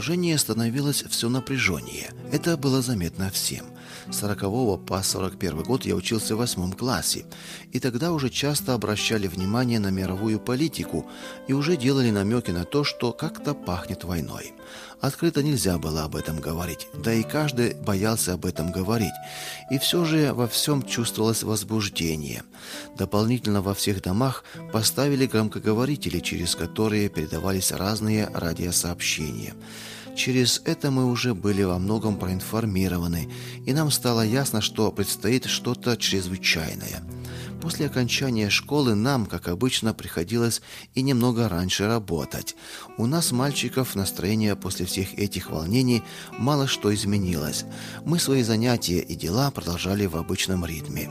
Положение становилось все напряженнее. Это было заметно всем. С 40 по 41 год я учился в 8 классе, и тогда уже часто обращали внимание на мировую политику и уже делали намеки на то, что как-то пахнет войной. Открыто нельзя было об этом говорить, да и каждый боялся об этом говорить. И все же во всем чувствовалось возбуждение. Дополнительно во всех домах поставили громкоговорители, через которые передавались разные радиосообщения. Через это мы уже были во многом проинформированы, и нам стало ясно, что предстоит что-то чрезвычайное. После окончания школы нам, как обычно, приходилось и немного раньше работать. У нас, мальчиков, настроение после всех этих волнений мало что изменилось. Мы свои занятия и дела продолжали в обычном ритме.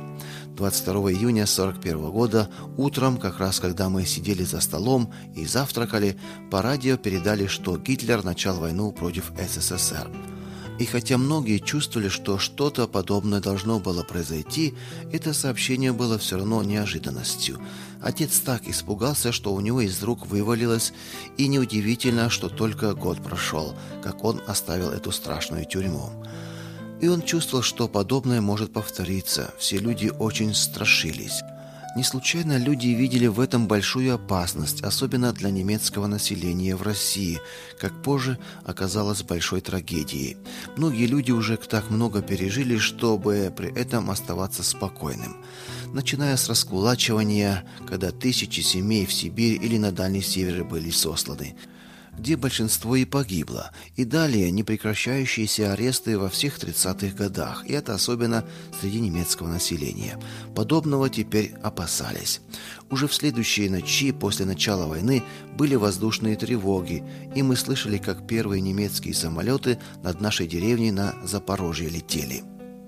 22 июня 1941 года утром, как раз когда мы сидели за столом и завтракали, по радио передали, что Гитлер начал войну против СССР. И хотя многие чувствовали, что что-то подобное должно было произойти, это сообщение было все равно неожиданностью. Отец так испугался, что у него из рук вывалилось, и неудивительно, что только год прошел, как он оставил эту страшную тюрьму. И он чувствовал, что подобное может повториться. Все люди очень страшились. Не случайно люди видели в этом большую опасность, особенно для немецкого населения в России, как позже оказалось большой трагедией. Многие люди уже так много пережили, чтобы при этом оставаться спокойным. Начиная с раскулачивания, когда тысячи семей в Сибирь или на Дальний Север были сосланы, где большинство и погибло, и далее непрекращающиеся аресты во всех 30-х годах, и это особенно среди немецкого населения. Подобного теперь опасались. Уже в следующие ночи после начала войны были воздушные тревоги, и мы слышали, как первые немецкие самолеты над нашей деревней на Запорожье летели.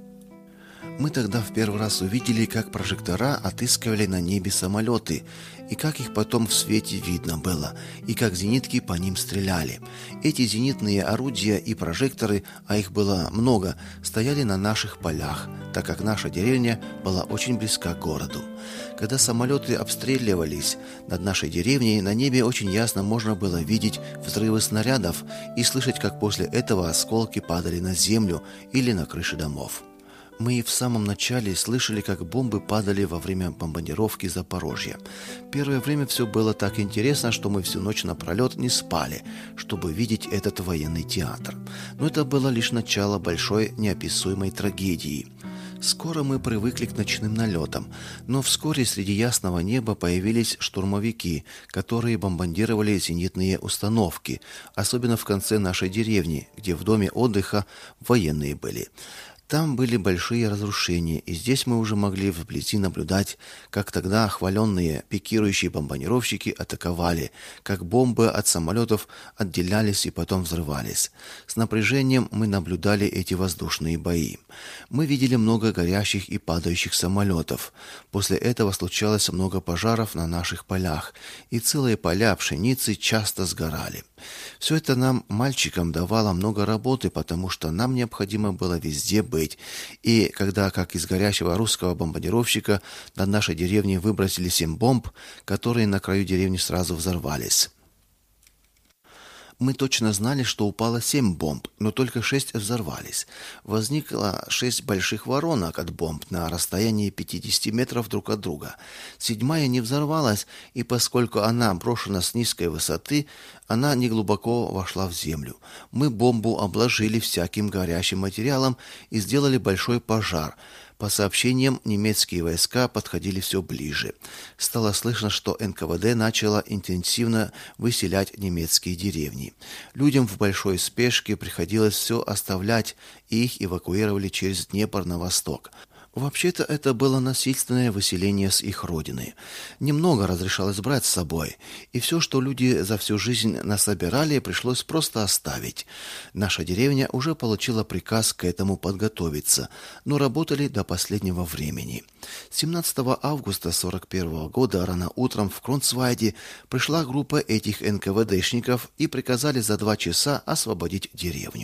Мы тогда в первый раз увидели, как прожектора отыскивали на небе самолеты, и как их потом в свете видно было, и как зенитки по ним стреляли. Эти зенитные орудия и прожекторы, а их было много, стояли на наших полях, так как наша деревня была очень близка к городу. Когда самолеты обстреливались над нашей деревней, на небе очень ясно можно было видеть взрывы снарядов и слышать, как после этого осколки падали на землю или на крыши домов. Мы и в самом начале слышали, как бомбы падали во время бомбардировки Запорожья. Первое время все было так интересно, что мы всю ночь напролет не спали, чтобы видеть этот военный театр. Но это было лишь начало большой неописуемой трагедии. Скоро мы привыкли к ночным налетам, но вскоре среди ясного неба появились штурмовики, которые бомбардировали зенитные установки, особенно в конце нашей деревни, где в доме отдыха военные были. Там были большие разрушения, и здесь мы уже могли вблизи наблюдать, как тогда хваленные пикирующие бомбардировщики атаковали, как бомбы от самолетов отделялись и потом взрывались. С напряжением мы наблюдали эти воздушные бои. Мы видели много горящих и падающих самолетов. После этого случалось много пожаров на наших полях, и целые поля пшеницы часто сгорали. Все это нам, мальчикам, давало много работы, потому что нам необходимо было везде быть. И когда, как из горящего русского бомбардировщика, над нашей деревней выбросили 7 бомб, которые на краю деревни сразу взорвались. Мы точно знали, что упало 7 бомб, но только 6 взорвались. Возникло 6 больших воронок от бомб на расстоянии 50 метров друг от друга. 7-я не взорвалась, и поскольку она брошена с низкой высоты, она неглубоко вошла в землю. Мы бомбу обложили всяким горящим материалом и сделали большой пожар. По сообщениям, немецкие войска подходили все ближе. Стало слышно, что НКВД начало интенсивно выселять немецкие деревни. Людям в большой спешке приходилось все оставлять, и их эвакуировали через Днепр на восток. Вообще-то это было насильственное выселение с их родины. Немного разрешалось брать с собой, и все, что люди за всю жизнь насобирали, пришлось просто оставить. Наша деревня уже получила приказ к этому подготовиться, но работали до последнего времени. 17 августа 1941 года рано утром в Кронцвайде пришла группа этих НКВДшников и приказали за 2 часа освободить деревню.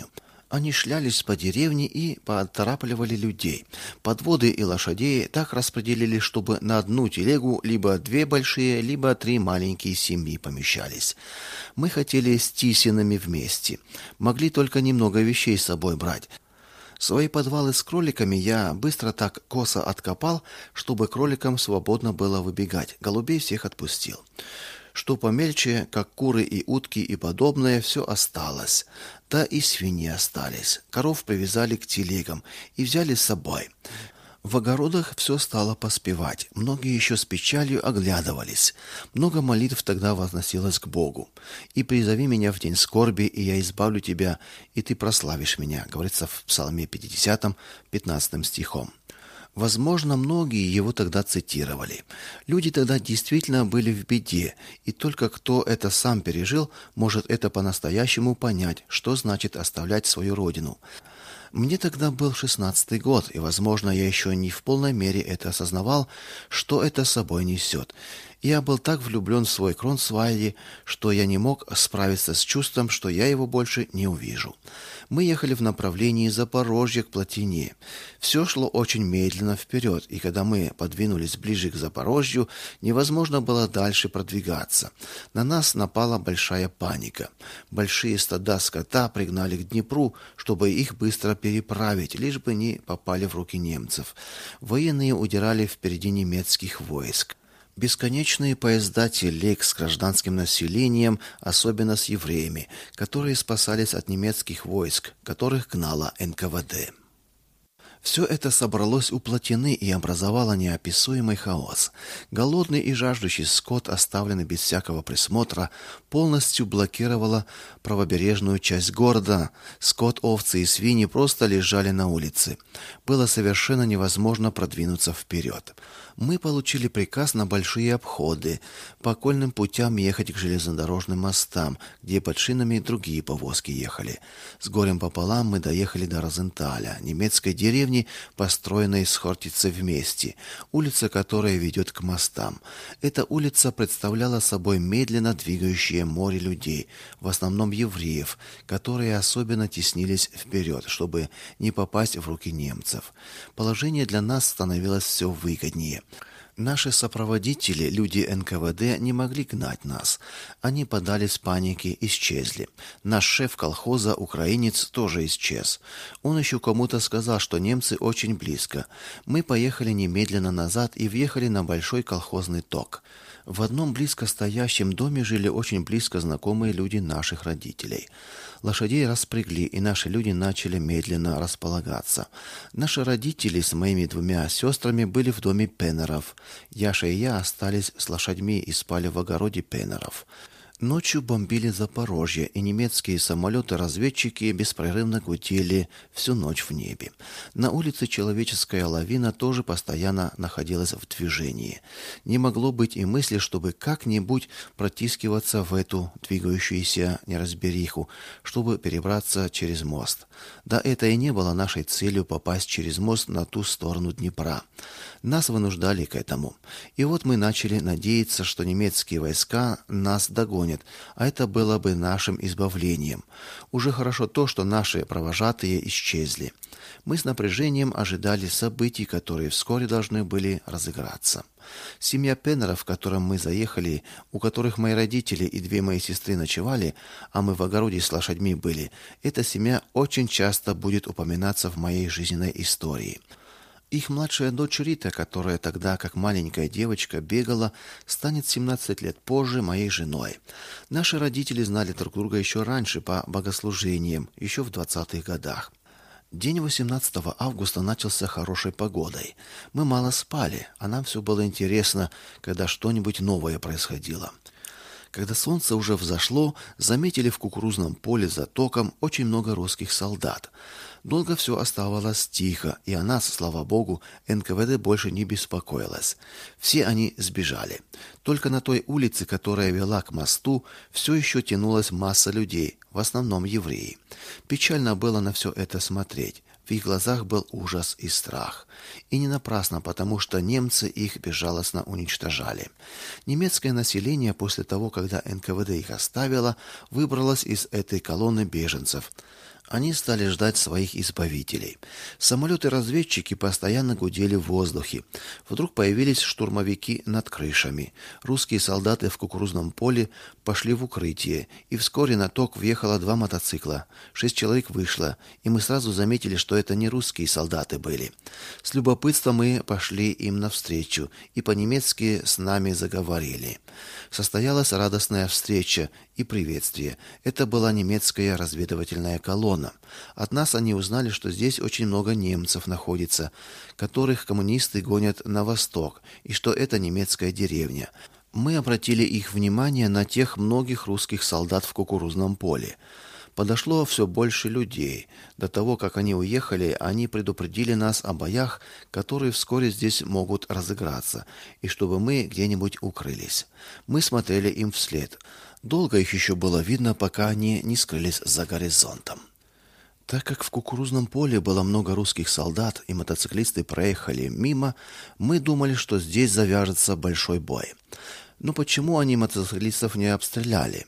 Они шлялись по деревне и поторапливали людей. Подводы и лошадей так распределили, чтобы на одну телегу либо две большие, либо три маленькие семьи помещались. Мы хотели с Тисинами вместе. Могли только немного вещей с собой брать. Свои подвалы с кроликами я быстро так косо откопал, чтобы кроликам свободно было выбегать. Голубей всех отпустил. Что помельче, как куры и утки и подобное, все осталось. Да и свиньи остались. Коров привязали к телегам и взяли с собой. В огородах все стало поспевать. Многие еще с печалью оглядывались. Много молитв тогда возносилось к Богу. «И призови меня в день скорби, и я избавлю тебя, и ты прославишь меня», говорится в Псалме 50, 15 стихом. Возможно, многие его тогда цитировали. Люди тогда действительно были в беде, и только кто это сам пережил, может это по-настоящему понять, что значит оставлять свою родину. Мне тогда был 16-й год, и, возможно, я еще не в полной мере это осознавал, что это собой несет. Я был так влюблен в свой Кронсвальде, что я не мог справиться с чувством, что я его больше не увижу. Мы ехали в направлении Запорожья к Плотине. Все шло очень медленно вперед, и когда мы подвинулись ближе к Запорожью, невозможно было дальше продвигаться. На нас напала большая паника. Большие стада скота пригнали к Днепру, чтобы их быстро переправить, лишь бы не попали в руки немцев. Военные удирали впереди немецких войск. Бесконечные поезда телег с гражданским населением, особенно с евреями, которые спасались от немецких войск, которых гнала НКВД. Все это собралось у Плотины и образовало неописуемый хаос. Голодный и жаждущий скот, оставленный без всякого присмотра, полностью блокировало правобережную часть города. Скот, овцы и свиньи просто лежали на улице. Было совершенно невозможно продвинуться вперед. Мы получили приказ на большие обходы, по окольным путям ехать к железнодорожным мостам, где под шинами другие повозки ехали. С горем пополам мы доехали до Розенталя, немецкой деревни, построенной с Хортицей вместе, улица, которая ведет к мостам. Эта улица представляла собой медленно двигающее море людей, в основном евреев, которые особенно теснились вперед, чтобы не попасть в руки немцев. Положение для нас становилось все выгоднее. Наши сопроводители, люди НКВД, не могли гнать нас. Они поддались панике, исчезли. Наш шеф колхоза, украинец, тоже исчез. Он еще кому-то сказал, что немцы очень близко. Мы поехали немедленно назад и въехали на большой колхозный ток. В одном близко стоящем доме жили очень близко знакомые люди наших родителей. Лошадей распрягли, и наши люди начали медленно располагаться. Наши родители с моими двумя сестрами были в доме Пеннеров. Яша и я остались с лошадьми и спали в огороде Пеннеров. Ночью бомбили Запорожье, и немецкие самолеты-разведчики беспрерывно гудели всю ночь в небе. На улице человеческая лавина тоже постоянно находилась в движении. Не могло быть и мысли, чтобы как-нибудь протискиваться в эту двигающуюся неразбериху, чтобы перебраться через мост. Да это и не было нашей целью попасть через мост на ту сторону Днепра. Нас вынуждали к этому. И вот мы начали надеяться, что немецкие войска нас догонят, а это было бы нашим избавлением. Уже хорошо то, что наши провожатые исчезли. Мы с напряжением ожидали событий, которые вскоре должны были разыграться. Семья Пеннеров, в котором мы заехали, у которых мои родители и две мои сестры ночевали, а мы в огороде с лошадьми были, эта семья очень часто будет упоминаться в моей жизненной истории. Их младшая дочь Рита, которая тогда, как маленькая девочка, бегала, станет 17 лет позже моей женой. Наши родители знали друг друга еще раньше по богослужениям, еще в 20-х годах. День 18 августа начался хорошей погодой. Мы мало спали, а нам все было интересно, когда что-нибудь новое происходило. Когда солнце уже взошло, заметили в кукурузном поле за током очень много русских солдат. Долго все оставалось тихо, и о нас, слава богу, НКВД больше не беспокоилась. Все они сбежали. Только на той улице, которая вела к мосту, все еще тянулась масса людей, в основном евреи. Печально было на все это смотреть. В их глазах был ужас и страх. И не напрасно, потому что немцы их безжалостно уничтожали. Немецкое население после того, когда НКВД их оставило, выбралось из этой колонны беженцев. Они стали ждать своих избавителей. Самолеты-разведчики постоянно гудели в воздухе. Вдруг появились штурмовики над крышами. Русские солдаты в кукурузном поле пошли в укрытие, и вскоре на ток въехало 2 мотоцикла. 6 человек вышло, и мы сразу заметили, что это не русские солдаты были. С любопытством мы пошли им навстречу, и по-немецки с нами заговорили. Состоялась радостная встреча и приветствие. Это была немецкая разведывательная колонна. От нас они узнали, что здесь очень много немцев находится, которых коммунисты гонят на восток, и что это немецкая деревня. Мы обратили их внимание на тех многих русских солдат в кукурузном поле. Подошло все больше людей. До того, как они уехали, они предупредили нас о боях, которые вскоре здесь могут разыграться, и чтобы мы где-нибудь укрылись. Мы смотрели им вслед. Долго их еще было видно, пока они не скрылись за горизонтом. Так как в кукурузном поле было много русских солдат и мотоциклисты проехали мимо, мы думали, что здесь завяжется большой бой. Но почему они мотоциклистов не обстреляли?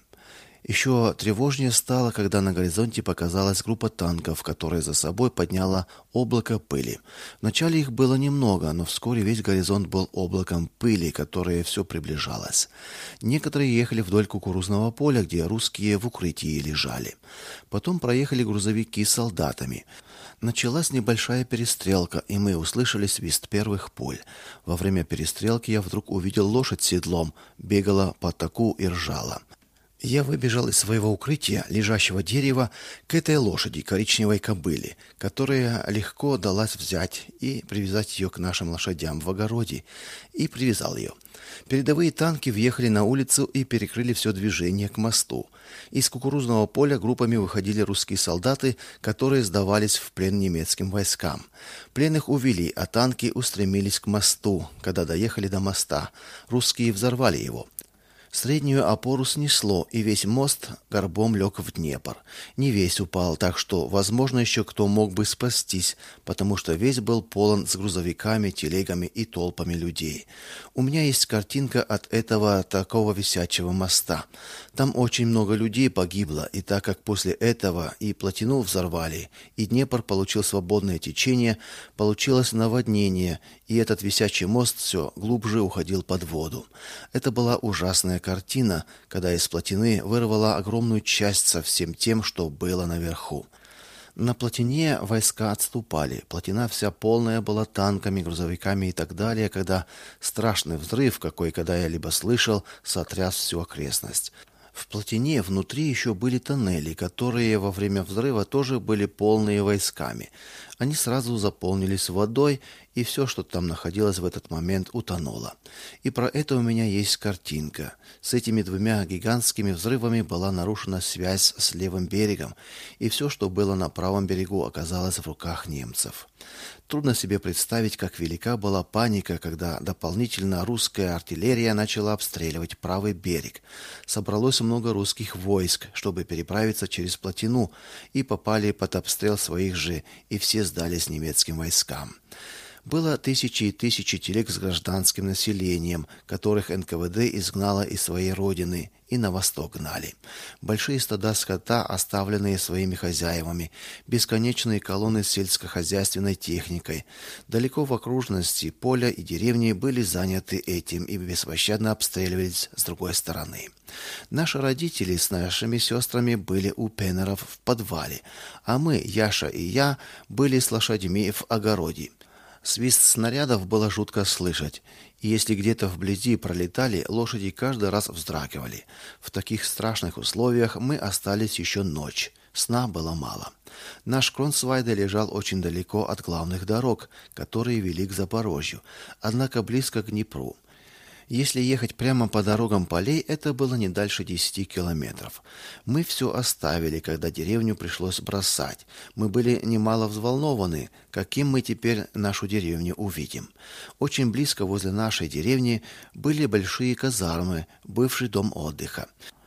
Еще тревожнее стало, когда на горизонте показалась группа танков, которая за собой подняла облако пыли. Вначале их было немного, но вскоре весь горизонт был облаком пыли, которое все приближалось. Некоторые ехали вдоль кукурузного поля, где русские в укрытии лежали. Потом проехали грузовики с солдатами. Началась небольшая перестрелка, и мы услышали свист первых пуль. Во время перестрелки я вдруг увидел лошадь с седлом, бегала по таку и ржала. Я выбежал из своего укрытия, лежащего дерева, к этой лошади, коричневой кобыле, которая легко далась взять и привязать ее к нашим лошадям в огороде, и привязал ее. Передовые танки въехали на улицу и перекрыли все движение к мосту. Из кукурузного поля группами выходили русские солдаты, которые сдавались в плен немецким войскам. Пленных увели, а танки устремились к мосту. Когда доехали до моста, русские взорвали его. Среднюю опору снесло, и весь мост горбом лег в Днепр. Не весь упал, так что, возможно, еще кто мог бы спастись, потому что весь был полон с грузовиками, телегами и толпами людей. У меня есть картинка от этого такого висячего моста. Там очень много людей погибло, и так как после этого и плотину взорвали, и Днепр получил свободное течение, получилось наводнение, и этот висячий мост все глубже уходил под воду. Это была ужасная картина, когда из плотины вырвала огромную часть со всем тем, что было наверху. На плотине войска отступали. Плотина вся полная была танками, грузовиками и так далее, когда страшный взрыв, какой когда я либо слышал, сотряс всю окрестность. В плотине внутри еще были тоннели, которые во время взрыва тоже были полные войсками. Они сразу заполнились водой, и все, что там находилось в этот момент, утонуло. И про это у меня есть картинка. С этими 2 гигантскими взрывами была нарушена связь с левым берегом, и все, что было на правом берегу, оказалось в руках немцев. Трудно себе представить, как велика была паника, когда дополнительно русская артиллерия начала обстреливать правый берег. Собралось много русских войск, чтобы переправиться через плотину, и попали под обстрел своих же, и все сдались немецким войскам. Было тысячи и тысячи телег с гражданским населением, которых НКВД изгнало из своей родины и на восток гнали. Большие стада скота, оставленные своими хозяевами, бесконечные колонны с сельскохозяйственной техникой. Далеко в окружности поля и деревни были заняты этим и беспощадно обстреливались с другой стороны. Наши родители с нашими сестрами были у Пеннеров в подвале, а мы, Яша и я, были с лошадьми в огороде. Свист снарядов было жутко слышать, и если где-то вблизи пролетали, лошади каждый раз вздрагивали. В таких страшных условиях мы остались еще ночь. Сна было мало. Наш Кронсвайде лежал очень далеко от главных дорог, которые вели к Запорожью, однако близко к Днепру. Если ехать прямо по дорогам полей, это было не дальше 10 километров. Мы все оставили, когда деревню пришлось бросать. Мы были немало взволнованы, каким мы теперь нашу деревню увидим. Очень близко возле нашей деревни были большие казармы, бывший дом отдыха.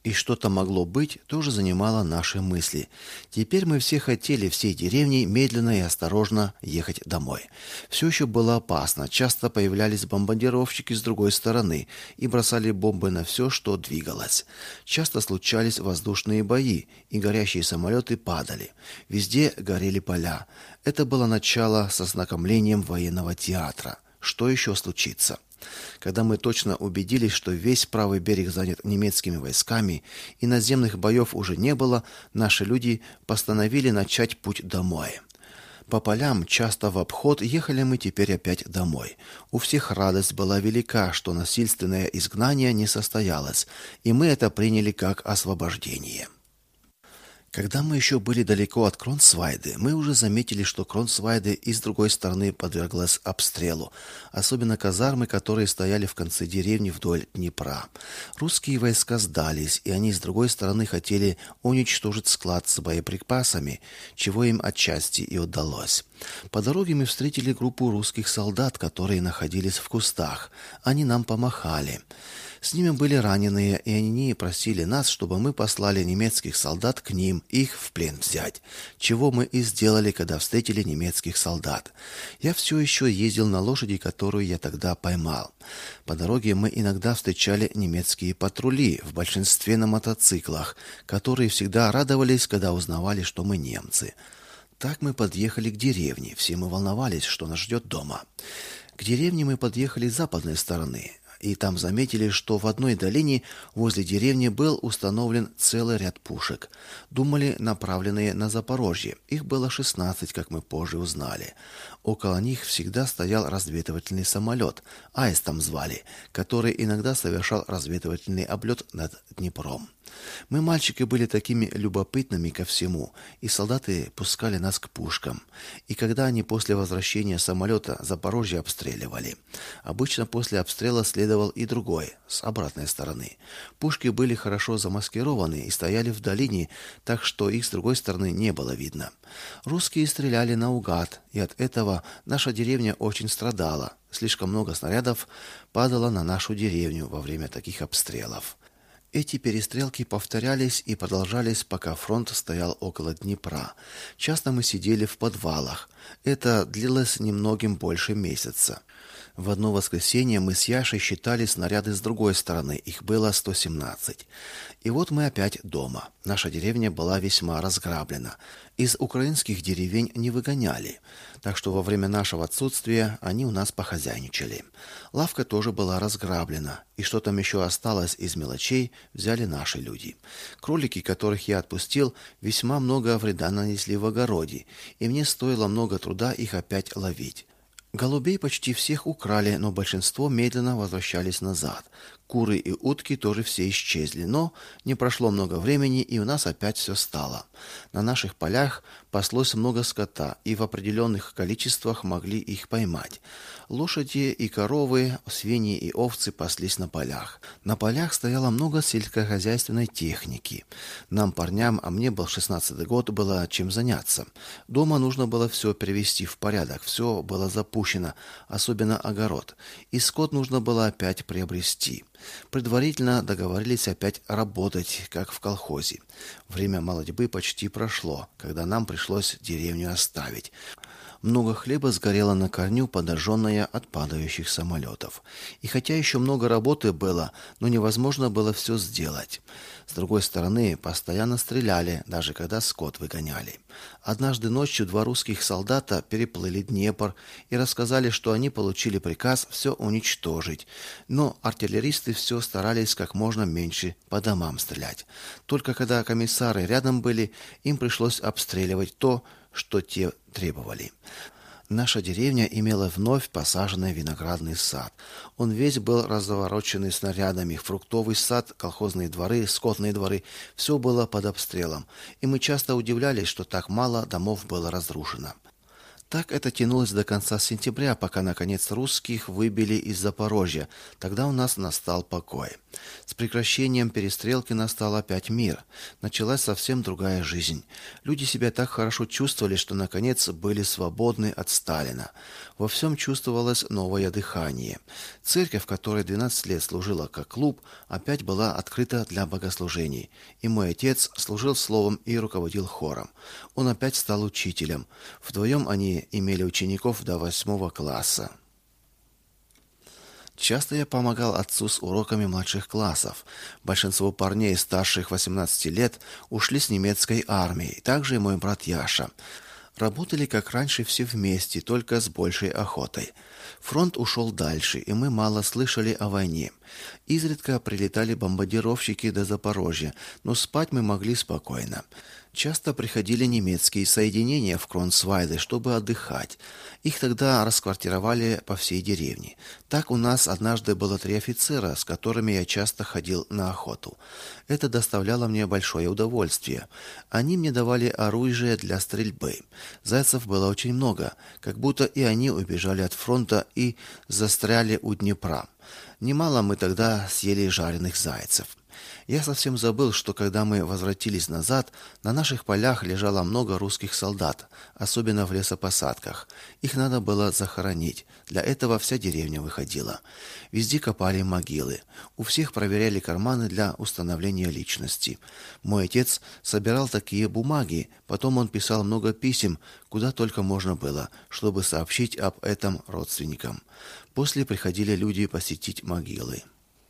и что-то могло быть, тоже занимало наши мысли. Теперь мы все хотели всей деревней медленно и осторожно ехать домой. Все еще было опасно. Часто появлялись бомбардировщики с другой стороны и бросали бомбы на все, что двигалось. Часто случались воздушные бои, и горящие самолеты падали. Везде горели поля. Это было начало с ознакомлением военного театра. Что еще случится? Когда мы точно убедились, что весь правый берег занят немецкими войсками и наземных боев уже не было, наши люди постановили начать путь домой. По полям, часто в обход, ехали мы теперь опять домой. У всех радость была велика, что насильственное изгнание не состоялось, и мы это приняли как освобождение. Когда мы еще были далеко от Кронсвайде, мы уже заметили, что Кронсвайде и с другой стороны подверглась обстрелу, особенно казармы, которые стояли в конце деревни вдоль Днепра. Русские войска сдались, и они с другой стороны хотели уничтожить склад с боеприпасами, чего им отчасти и удалось. По дороге мы встретили группу русских солдат, которые находились в кустах. Они нам помахали. С ними были раненые, и они просили нас, чтобы мы послали немецких солдат к ним, их в плен взять, чего мы и сделали, когда встретили немецких солдат. Я все еще ездил на лошади, которую я тогда поймал. По дороге мы иногда встречали немецкие патрули, в большинстве на мотоциклах, которые всегда радовались, когда узнавали, что мы немцы. Так мы подъехали к деревне, все мы волновались, что нас ждет дома. К деревне мы подъехали с западной стороны, и там заметили, что в одной долине возле деревни был установлен целый ряд пушек. Думали, направленные на Запорожье. Их было 16, как мы позже узнали. Около них всегда стоял разведывательный самолет, Аистом звали, который иногда совершал разведывательный облет над Днепром. Мы, мальчики, были такими любопытными ко всему, и солдаты пускали нас к пушкам. И когда они после возвращения самолета Запорожье обстреливали, обычно после обстрела следовал и другой, с обратной стороны. Пушки были хорошо замаскированы и стояли в долине, так что их с другой стороны не было видно. Русские стреляли наугад, и от этого наша деревня очень страдала. Слишком много снарядов падало на нашу деревню во время таких обстрелов. Эти перестрелки повторялись и продолжались, пока фронт стоял около Днепра. Часто мы сидели в подвалах. Это длилось немногим больше месяца. В одно воскресенье мы с Яшей считали снаряды с другой стороны. Их было 117. И вот мы опять дома. Наша деревня была весьма разграблена. Из украинских деревень не выгоняли, так что во время нашего отсутствия они у нас похозяйничали. Лавка тоже была разграблена, и что там еще осталось из мелочей, взяли наши люди. Кролики, которых я отпустил, весьма много вреда нанесли в огороде, и мне стоило много труда их опять ловить. Голубей почти всех украли, но большинство медленно возвращались назад. Куры и утки тоже все исчезли, но не прошло много времени, и у нас опять все стало. На наших полях паслось много скота, и в определенных количествах могли их поймать. Лошади и коровы, свиньи и овцы паслись на полях. На полях стояло много сельскохозяйственной техники. Нам, парням, а мне был 16-й год, было чем заняться. Дома нужно было все привести в порядок, все было запущено, особенно огород. И скот нужно было опять приобрести. Предварительно договорились опять работать, как в колхозе. Время молодьбы почти прошло, когда нам пришлось деревню оставить. Много хлеба сгорело на корню, подожженное от падающих самолетов. И хотя еще много работы было, но невозможно было все сделать. С другой стороны, постоянно стреляли, даже когда скот выгоняли. Однажды ночью 2 русских солдата переплыли Днепр и рассказали, что они получили приказ все уничтожить. Но артиллеристы все старались как можно меньше по домам стрелять. Только когда комиссары рядом были, им пришлось обстреливать то, что те требовали. Наша деревня имела вновь посаженный виноградный сад. Он весь был развороченный снарядами. Фруктовый сад, колхозные дворы, скотные дворы – все было под обстрелом. И мы часто удивлялись, что так мало домов было разрушено. Так это тянулось до конца сентября, пока, наконец, русских выбили из Запорожья. Тогда у нас настал покой. С прекращением перестрелки настал опять мир. Началась совсем другая жизнь. Люди себя так хорошо чувствовали, что, наконец, были свободны от Сталина. Во всем чувствовалось новое дыхание. Церковь, которая 12 лет служила как клуб, опять была открыта для богослужений. И мой отец служил словом и руководил хором. Он опять стал учителем. Вдвоем они имели учеников до 8 класса. Часто я помогал отцу с уроками младших классов. Большинство парней старших 18 лет ушли с немецкой армией, также и мой брат Яша. Работали, как раньше, все вместе, только с большей охотой. Фронт ушел дальше, и мы мало слышали о войне. Изредка прилетали бомбардировщики до Запорожья, но спать мы могли спокойно. Часто приходили немецкие соединения в Кронсвайде, чтобы отдыхать. Их тогда расквартировали по всей деревне. Так у нас однажды было 3 офицера, с которыми я часто ходил на охоту. Это доставляло мне большое удовольствие. Они мне давали оружие для стрельбы. Зайцев было очень много, как будто и они убежали от фронта и застряли у Днепра. Немало мы тогда съели жареных зайцев. Я совсем забыл, что когда мы возвратились назад, на наших полях лежало много русских солдат, особенно в лесопосадках. Их надо было захоронить. Для этого вся деревня выходила. Везде копали могилы. У всех проверяли карманы для установления личности. Мой отец собирал такие бумаги, потом он писал много писем, куда только можно было, чтобы сообщить об этом родственникам. После приходили люди посетить могилы.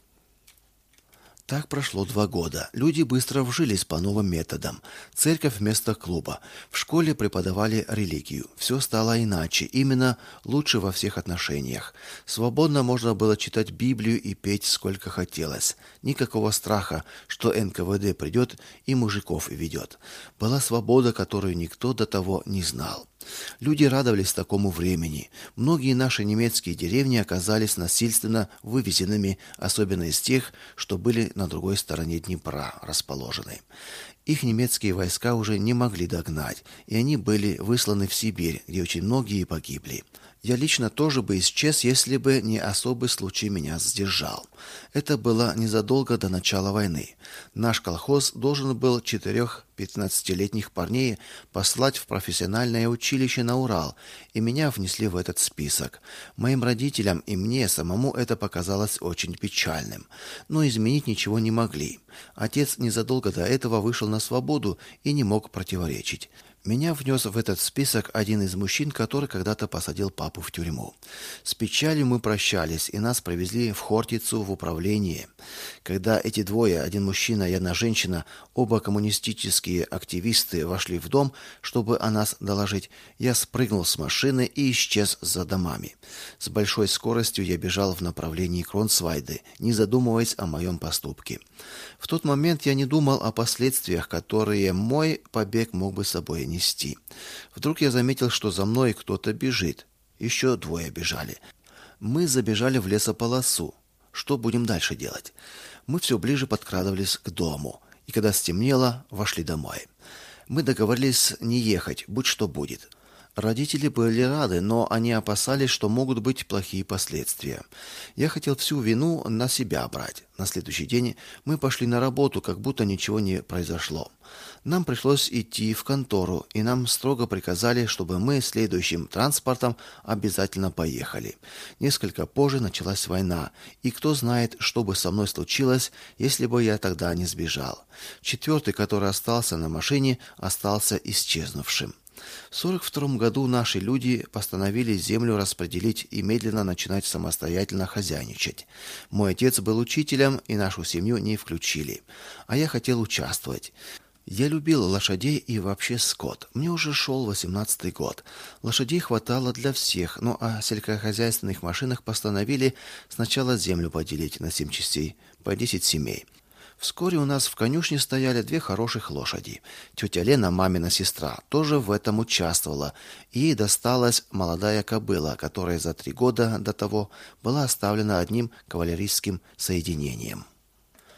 Так прошло 2 года. Люди быстро вжились по новым методам. Церковь вместо клуба. В школе преподавали религию. Все стало иначе, именно лучше во всех отношениях. Свободно можно было читать Библию и петь сколько хотелось. Никакого страха, что НКВД придет и мужиков ведет. Была свобода, которую никто до того не знал. Люди радовались такому времени. Многие наши немецкие деревни оказались насильственно вывезенными, особенно из тех, что были на другой стороне Днепра расположены. Их немецкие войска уже не могли догнать, и они были высланы в Сибирь, где очень многие погибли. Я лично тоже бы исчез, если бы не особый случай меня сдержал. Это было незадолго до начала войны. Наш колхоз должен был 4 15-летних парней послать в профессиональное училище на Урал, и меня внесли в этот список. Моим родителям и мне самому это показалось очень печальным, но изменить ничего не могли. Отец незадолго до этого вышел на свободу и не мог противоречить. Меня внес в этот список один из мужчин, который когда-то посадил папу в тюрьму. С печалью мы прощались, и нас привезли в Хортицу в управление. Когда эти двое, один мужчина и одна женщина, оба коммунистические активисты, вошли в дом, чтобы о нас доложить, я спрыгнул с машины и исчез за домами. С большой скоростью я бежал в направлении Кронсвайды, не задумываясь о моем поступке. В тот момент я не думал о последствиях, которые мой побег мог бы с собой нести. Вдруг я заметил, что за мной кто-то бежит. Еще 2 бежали. Мы забежали в лесополосу. Что будем дальше делать? Мы все ближе подкрадывались к дому, и когда стемнело, вошли домой. Мы договорились не ехать, будь что будет. Родители были рады, но они опасались, что могут быть плохие последствия. Я хотел всю вину на себя брать. На следующий день мы пошли на работу, как будто ничего не произошло. Нам пришлось идти в контору, и нам строго приказали, чтобы мы следующим транспортом обязательно поехали. Несколько позже началась война, и кто знает, что бы со мной случилось, если бы я тогда не сбежал. 4-й, который остался на машине, остался исчезнувшим. В 1942 году наши люди постановили землю распределить и медленно начинать самостоятельно хозяйничать. Мой отец был учителем, и нашу семью не включили. А я хотел участвовать. Я любил лошадей и вообще скот. Мне уже шел 18-й год. Лошадей хватало для всех, но о сельскохозяйственных машинах постановили сначала землю поделить на 7 частей, по 10 семей. Вскоре у нас в конюшне стояли 2 хороших лошади. Тетя Лена, мамина сестра, тоже в этом участвовала. Ей досталась молодая кобыла, которая за 3 года до того была оставлена одним кавалерийским соединением.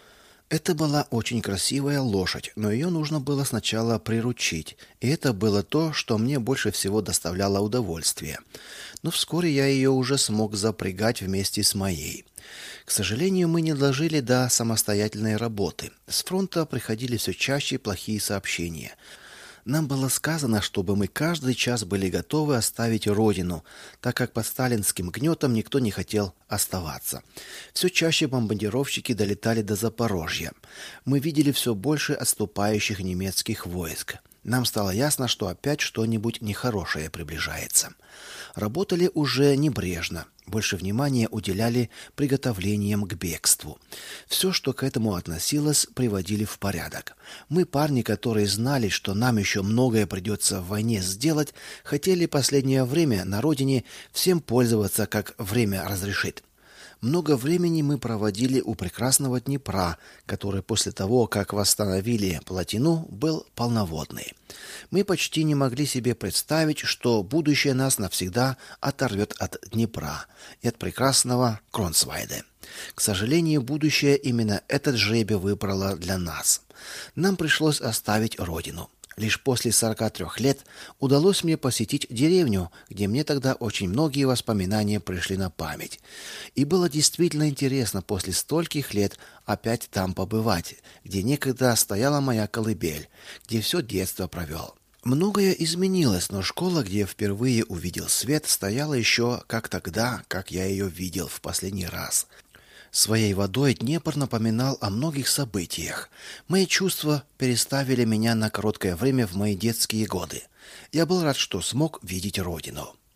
Это была очень красивая лошадь, но ее нужно было сначала приручить, и это было то, что мне больше всего доставляло удовольствие. Но вскоре я ее уже смог запрягать вместе с моей. К сожалению, мы не дожили до самостоятельной работы. С фронта приходили все чаще плохие сообщения. Нам было сказано, чтобы мы каждый час были готовы оставить родину, так как под сталинским гнетом никто не хотел оставаться. Все чаще бомбардировщики долетали до Запорожья. Мы видели все больше отступающих немецких войск. Нам стало ясно, что опять что-нибудь нехорошее приближается. Работали уже небрежно. Больше внимания уделяли приготовлениям к бегству. Все, что к этому относилось, приводили в порядок. Мы, парни, которые знали, что нам еще многое придется в войне сделать, хотели последнее время на родине всем пользоваться, как время разрешит. Много времени мы проводили у прекрасного Днепра, который после того, как восстановили плотину, был полноводный. Мы почти не могли себе представить, что будущее нас навсегда оторвет от Днепра и от прекрасного Кронсвайде. К сожалению, будущее именно этот жребий выбрало для нас. Нам пришлось оставить родину. Лишь после 43 лет удалось мне посетить деревню, где мне тогда очень многие воспоминания пришли на память. И было действительно интересно после стольких лет опять там побывать, где некогда стояла моя колыбель, где все детство провел. Многое изменилось, но школа, где я впервые увидел свет, стояла еще как тогда, как я ее видел в последний раз. Своей водой Днепр напоминал о многих событиях. Мои чувства переставили меня на короткое время в мои детские годы. Я был рад, что смог видеть родину.